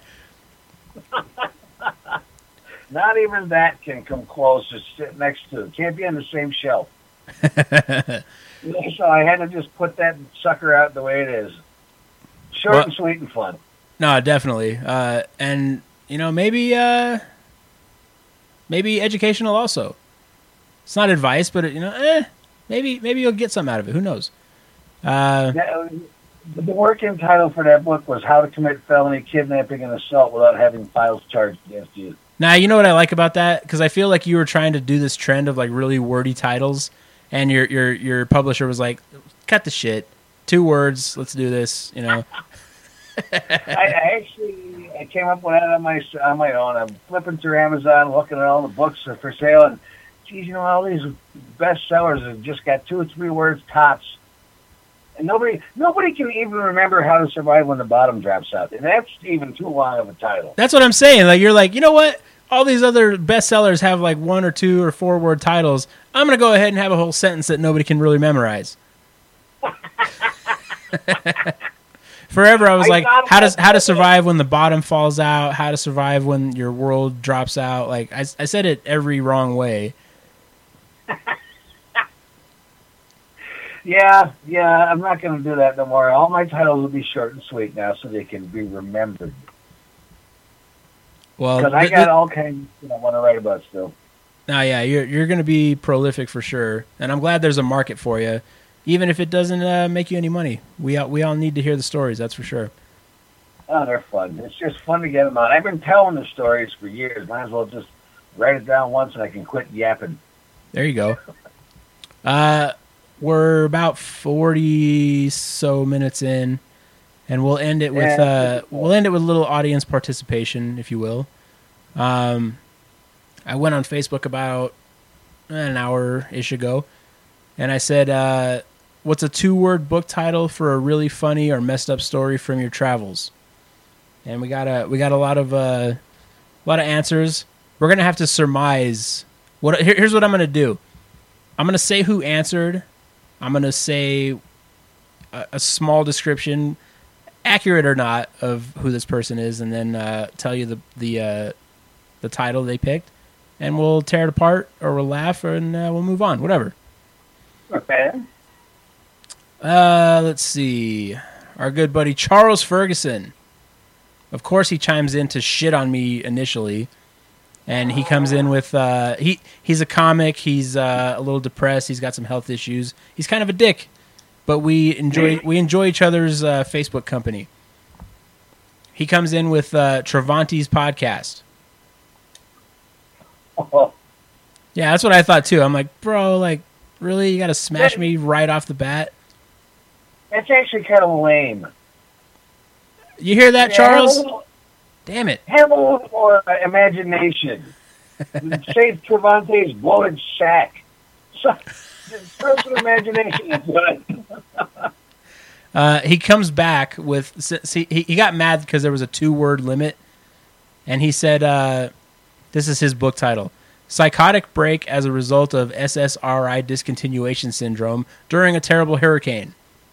Not even that can come close to sit next to. It can't be on the same shelf. So I had to just put that sucker out the way it is. Short
Well-
and sweet and fun.
No, definitely. Uh, and you know, maybe uh, maybe educational also. It's not advice, but you know, eh, maybe maybe you'll get something out of it. Who knows? Uh,
That- The working title for that book was How to Commit Felony Kidnapping and Assault Without Having Files Charged Against You.
now you know what I like about that, because I feel like you were trying to do this trend of like really wordy titles, and your your your publisher was like, "Cut the shit, two words, let's do this." You know.
I, I actually I came up with that on my on my own. I'm flipping through Amazon, looking at all the books that are for sale, and geez, you know, all these bestsellers have just got two or three words tops, and nobody nobody can even remember How to Survive When the Bottom Drops Out. And that's even too long of a title.
That's what I'm saying. Like you're like, you know what? all these other bestsellers have like one or two or four word titles. I'm going to go ahead and have a whole sentence that nobody can really memorize. Forever, I was I like, how does how to survive when the bottom falls out? How to survive when your world drops out? Like I, I said it every wrong way.
Yeah, yeah, I'm not going to do that no more. All my titles will be short and sweet now, so they can be remembered.
Well,
because I got th- all kinds that I want to write about still.
No, yeah, you're you're going to be prolific for sure, and I'm glad there's a market for you. Even if it doesn't uh, make you any money, we all, we all need to hear the stories. That's for sure.
Oh, they're fun. It's just fun to get them out. I've been telling the stories for years. Might as well just write it down once, and I can quit yapping.
There you go. Uh, we're about forty so minutes in, and we'll end it with uh, we'll end it with a little audience participation, if you will. Um, I went on Facebook about an hour ish ago. And I said, uh, what's a two-word book title for a really funny or messed up story from your travels? And we got a we got a lot of uh, a lot of answers. We're gonna have to surmise. What here, here's what I'm gonna do. I'm gonna say who answered. I'm gonna say a, a small description, accurate or not, of who this person is, and then uh, tell you the the uh, the title they picked, and we'll tear it apart or we'll laugh and uh, we'll move on. Whatever.
Okay.
Uh, let's see. Our good buddy Charles Ferguson. Of course, he chimes in to shit on me initially, and he comes in with uh, he he's a comic. He's uh, a little depressed. He's got some health issues. He's kind of a dick, but we enjoy we enjoy each other's uh, Facebook company. He comes in with uh, Travanti's podcast.
Oh.
Yeah, that's what I thought too. I'm like, bro, like. Really? You got to smash me right off the bat?
That's actually kind of lame.
You hear that,
yeah,
Charles?
Little,
Damn it.
Have a little more uh, imagination. Save Travante's bloated sack. So, throw some imagination into it.
uh, he comes back with... See, he, he got mad because there was a two-word limit, and he said, uh, this is his book title. Psychotic break as a result of S S R I discontinuation syndrome during a terrible hurricane.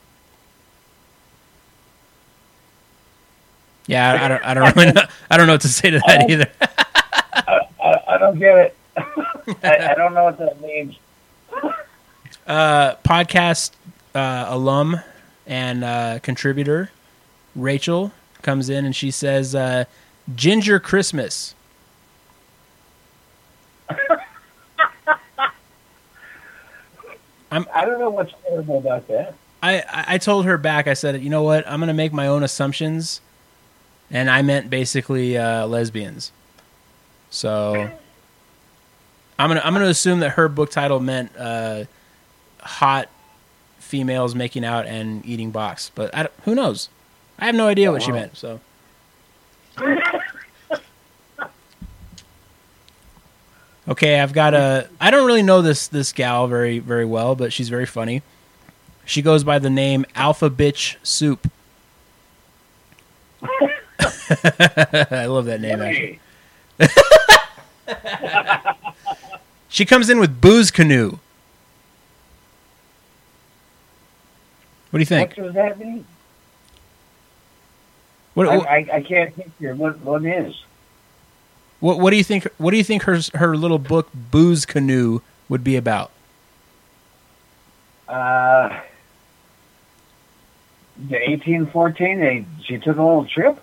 Yeah, I, I don't. I don't really. Know, I don't know what to say to that either.
I, I, I don't get it. I, I don't know what that means.
Uh, podcast uh, alum and uh, contributor Rachel comes in and she says, uh, "Ginger Christmas." I'm,
I don't know what's terrible about that.
I, I told her back, I said, you know what, I'm going to make my own assumptions, and I meant basically uh, lesbians. So I'm going to I'm gonna assume that her book title meant uh, hot females making out and eating box, but I who knows? I have no idea what she meant, so... Okay, I've got a... I don't really know this this gal very, very well, but she's very funny. She goes by the name Alpha Bitch Soup. I love that name, actually. She comes in with Booze Canoe. What do you think?
What does that mean?
What,
I,
what,
I, I can't picture what what is.
What, what do you think? What do you think her her little book Booze Canoe would be about?
Uh, the eighteen fourteen. They she took a little trip.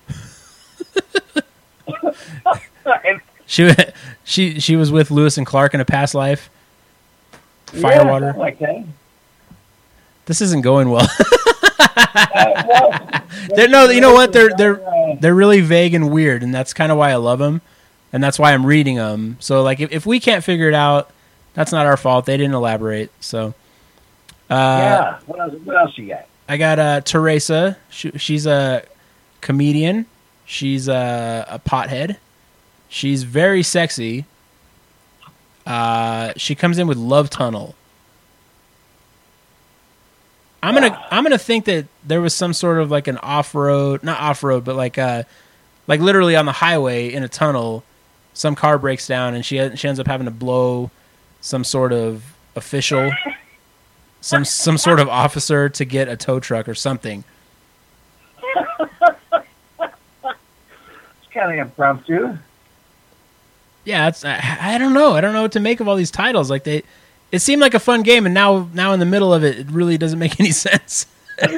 she she she was with Lewis and Clark in a past life. Firewater,
yeah, like that.
This isn't going well.
uh, well
they're no, you know what? They're they're they're really vague and weird, and that's kind of why I love them, and that's why I'm reading them. So, like, if if we can't figure it out, that's not our fault. They didn't elaborate. So, uh,
yeah. What else? What else you got?
I got uh, Teresa. She, she's a comedian. She's a, a pothead. She's very sexy. Uh, she comes in with Love Tunnel. I'm gonna I'm gonna think that there was some sort of like an off road, not off road, but like uh, like literally on the highway in a tunnel, some car breaks down, and she she ends up having to blow some sort of official, some some sort of officer to get a tow truck or something.
It's kind of impromptu.
Yeah, it's I, I don't know. I don't know what to make of all these titles. Like they, it seemed like a fun game, and now now in the middle of it, it really doesn't make any sense.
that's,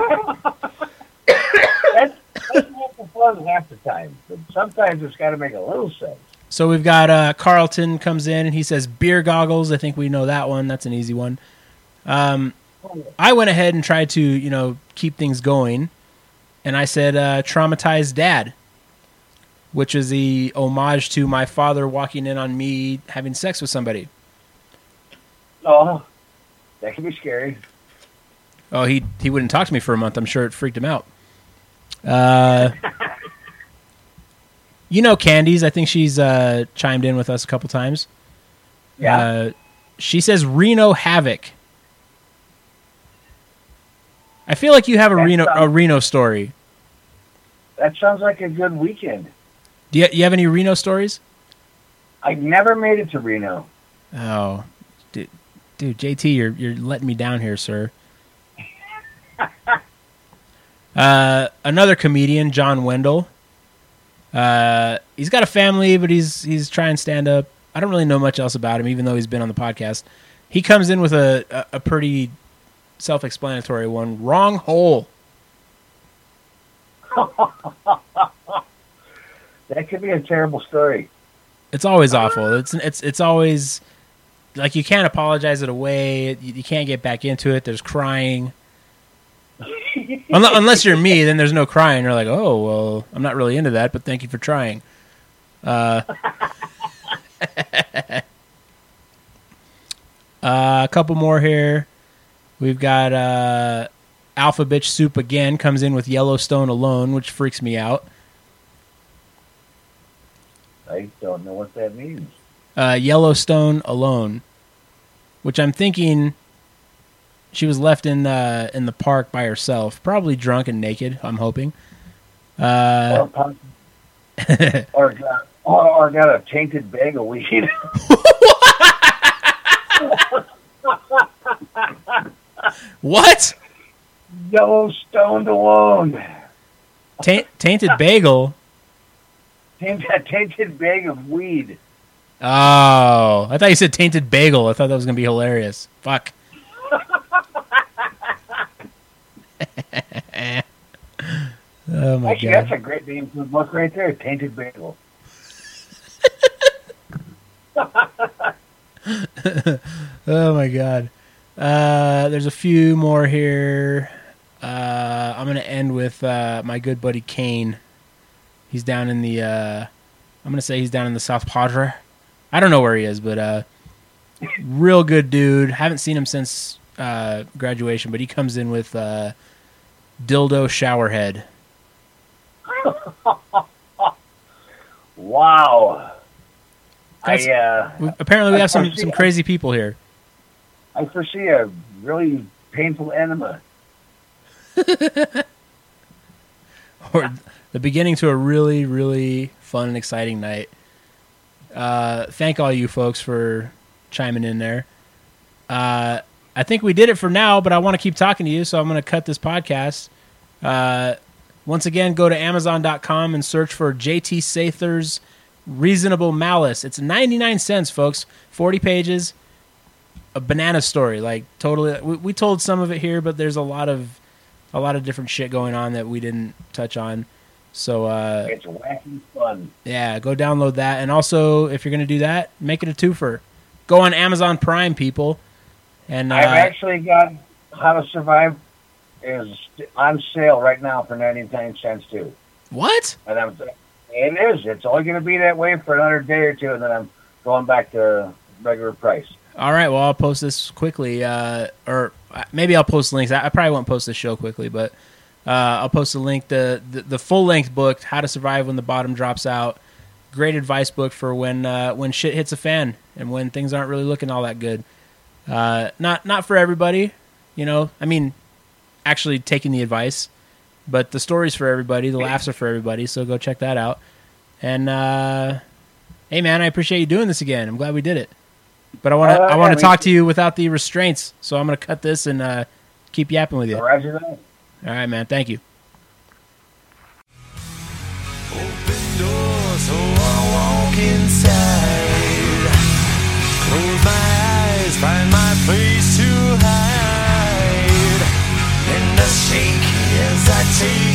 that's not the fun half the time, but sometimes it's got to make a little sense.
So we've got uh, Carlton comes in, and he says beer goggles. I think we know that one. That's an easy one. Um, I went ahead and tried to, you know, keep things going, and I said uh, traumatized dad, which is the homage to my father walking in on me having sex with somebody.
Oh, that can be scary.
Oh, he he wouldn't talk to me for a month. I'm sure it freaked him out. Uh, you know Candies. I think she's uh, chimed in with us a couple times.
Yeah.
Uh, she says Reno Havoc. I feel like you have a
That
Reno
sounds-
a Reno story.
That sounds like a good weekend.
Do you, you have any Reno stories?
I never made it to Reno.
Oh, dude, dude, J T, you're you're letting me down here, sir. uh, another comedian, John Wendell. Uh, he's got a family, but he's he's trying stand up. I don't really know much else about him, even though he's been on the podcast. He comes in with a a, a pretty self-explanatory one. Wrong hole.
That could be a terrible story.
It's always awful. It's it's it's always like you can't apologize it away. You, you can't get back into it. There's crying. Unless, unless you're me, then there's no crying. You're like, oh well, I'm not really into that, but thank you for trying. Uh, uh, a couple more here. We've got uh, Alpha Bitch Soup again comes in with Yellowstone alone, which freaks me out.
I don't know what that means.
Uh, Yellowstone alone, which I'm thinking she was left in uh, in the park by herself, probably drunk and naked. I'm hoping. Uh,
Or, or, got, or, or got a tainted bag of weed.
what?
Yellowstone alone.
Taint, tainted bagel.
Tainted, tainted bag of weed.
Oh, I thought you said tainted bagel. I thought that was gonna be hilarious. Fuck. Oh my
Actually,
god.
that's a great name for the book right there. Tainted bagel.
Oh my god. Uh, there's a few more here. Uh, I'm gonna end with uh, my good buddy Kane. He's down in the. Uh, I'm gonna say he's down in the South Padre. I don't know where he is, but uh, real good dude. Haven't seen him since uh, graduation, but he comes in with uh, dildo showerhead.
Wow.
That's-
I uh,
We, apparently, we
I
have some,
foresee-
some crazy people here.
I foresee a really painful enema.
Or the beginning to a really, really fun and exciting night. Uh, thank all you folks for chiming in there. Uh, I think we did it for now, but I want to keep talking to you, so I'm going to cut this podcast. Uh, once again, go to amazon dot com and search for J T Sather's Reasonable Malice. It's ninety-nine cents, folks. forty pages. A banana story. Like, totally. We, we told some of it here, but there's a lot of a lot of different shit going on that we didn't touch on. So, uh,
It's wacky fun.
yeah, go download that. And also, if you're going to do that, make it a twofer. Go on Amazon Prime, people. And uh,
I've actually got How to Survive is on sale right now for ninety-nine cents too.
what?
And I'm, it is. It's only going to be that way for another day or two, and then I'm going back to regular price.
All right, well, I'll post this quickly. Uh, or maybe I'll post links. I, I probably won't post this show quickly, but uh, I'll post a link. The, the, the full-length book, How to Survive When the Bottom Drops Out. Great advice book for when uh, when shit hits a fan and when things aren't really looking all that good. Uh, not not for everybody, you know. I mean, actually taking the advice, but the story's for everybody. The laughs are for everybody. So go check that out. And uh, Hey, man, I appreciate you doing this again. I'm glad we did it. But I want to
Uh,
I want
yeah,
to talk
me
to you without the restraints, so I'm going to cut this and uh, keep yapping with you. All
Roger that.
right, man. Thank you.
Open door, so I walk inside. Close my eyes, find my place to hide. And I shake as I take